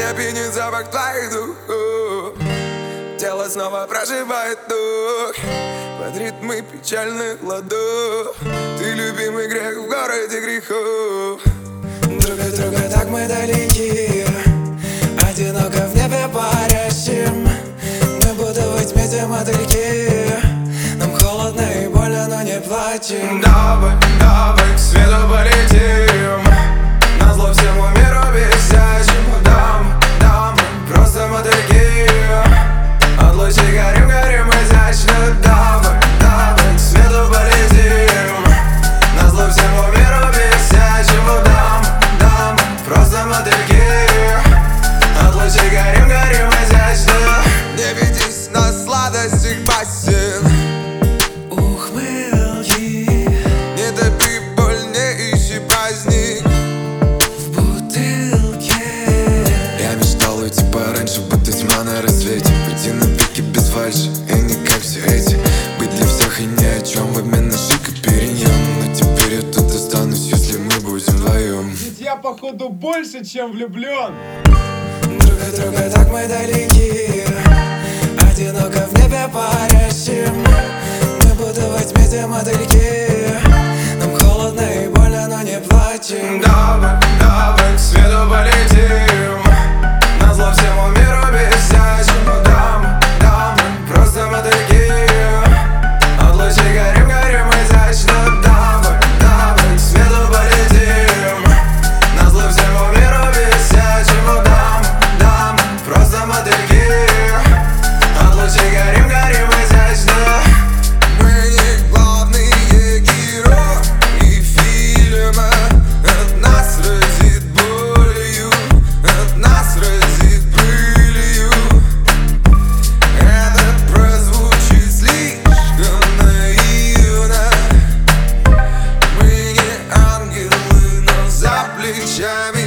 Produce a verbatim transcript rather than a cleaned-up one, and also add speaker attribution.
Speaker 1: Меня пьянит запах твоих духов. Тело снова проживает дух под ритмы печальных ладов. Ты любимый грех в городе грехов. Друг от друга так мы далеки, одиноко в небе парящим. Мы будто во тьме те мотыльки. Нам холодно и больно, но не плачем. Давай, давай к свету полетим, назло всему миру бесячему. Дамы, дамы, просто мотыльки. От лучей горим, горим изящно. Давай, давай к свету полетим, назло всему миру бесячему. Дамы, дамы, просто мотыльки. От лучей горим, горим изящно. Не ведись на сладостях басен, ухмылки. Не топи боль, не ищи праздник в бутылке. Я мечтал уйти пораньше, будто тьма на рассвете. Пойти на пике без фальши, и не как все эти. Быть для всех и ни о чем в обмен на шик и периньон. Но теперь я тут останусь, если мы будем вдвоем.
Speaker 2: Ведь я походу больше, чем влюблен.
Speaker 1: Друг от друга так мы далеки, одиноко в небе парящим. Мы будто во тьме те мотыльки. Нам холодно и больно, но не плачем. Давай, давай к свету полетим, назло всему миру бесячему. Дамы, дамы, просто мотыльки. От лучей горим, горим изящно. Давай, давай к свету полетим, назло всему миру бесячему. Дамы, дамы, просто мотыльки. От лучей горим, горим изящно. Мы не главные герои фильма. От нас разит болью, от нас разит пылью. Это прозвучит слишком наивно. Мы не ангелы, но за плечами